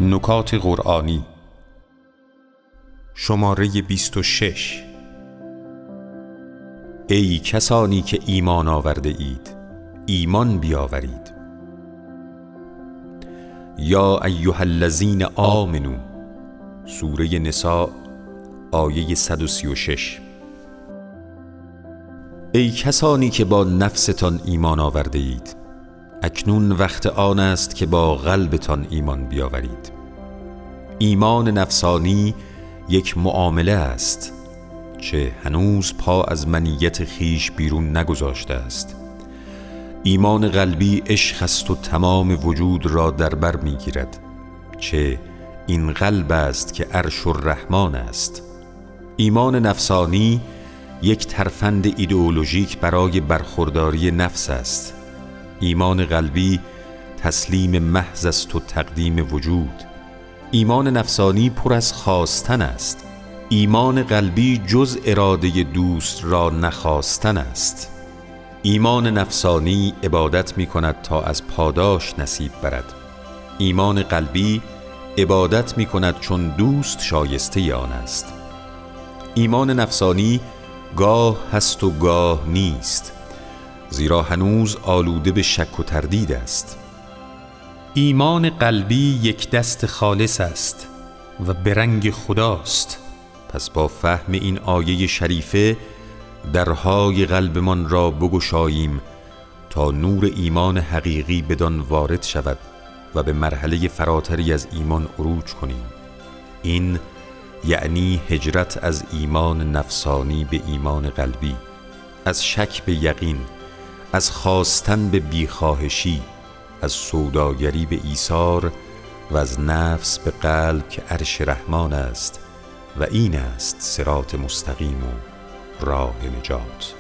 نکات قرآنی شماره 26. ای کسانی که ایمان آورده اید، ایمان بیاورید. یا ایها الذین آمنو، سوره نساء آیه 136. ای کسانی که با نفستان ایمان آورده اید، اکنون وقت آن است که با قلبتان ایمان بیاورید. ایمان نفسانی یک معامله است، چه هنوز پا از منیت خیش بیرون نگذاشته است. ایمان قلبی عشق است و تمام وجود را در بر میگیرد، چه این قلب است که عرش الرحمن است. ایمان نفسانی یک ترفند ایدئولوژیک برای برخورداری نفس است. ایمان قلبی تسلیم محض است و تقدیم وجود. ایمان نفسانی پر از خواستن است. ایمان قلبی جز اراده دوست را نخواستن است. ایمان نفسانی عبادت می کند تا از پاداش نصیب برد. ایمان قلبی عبادت می کند چون دوست شایسته آن است. ایمان نفسانی گاه هست و گاه نیست، زیرا هنوز آلوده به شک و تردید است. ایمان قلبی یک دست خالص است و به رنگ خداست. پس با فهم این آیه شریفه درهای قلبمان را بگشاییم تا نور ایمان حقیقی بدان وارد شود و به مرحله فراتری از ایمان عروج کنیم. این یعنی هجرت از ایمان نفسانی به ایمان قلبی، از شک به یقین، از خواستن به بیخواهشی، از سوداگری به ایثار و از نفس به قلب که عرش رحمان است و این است صراط مستقیم و راه نجات.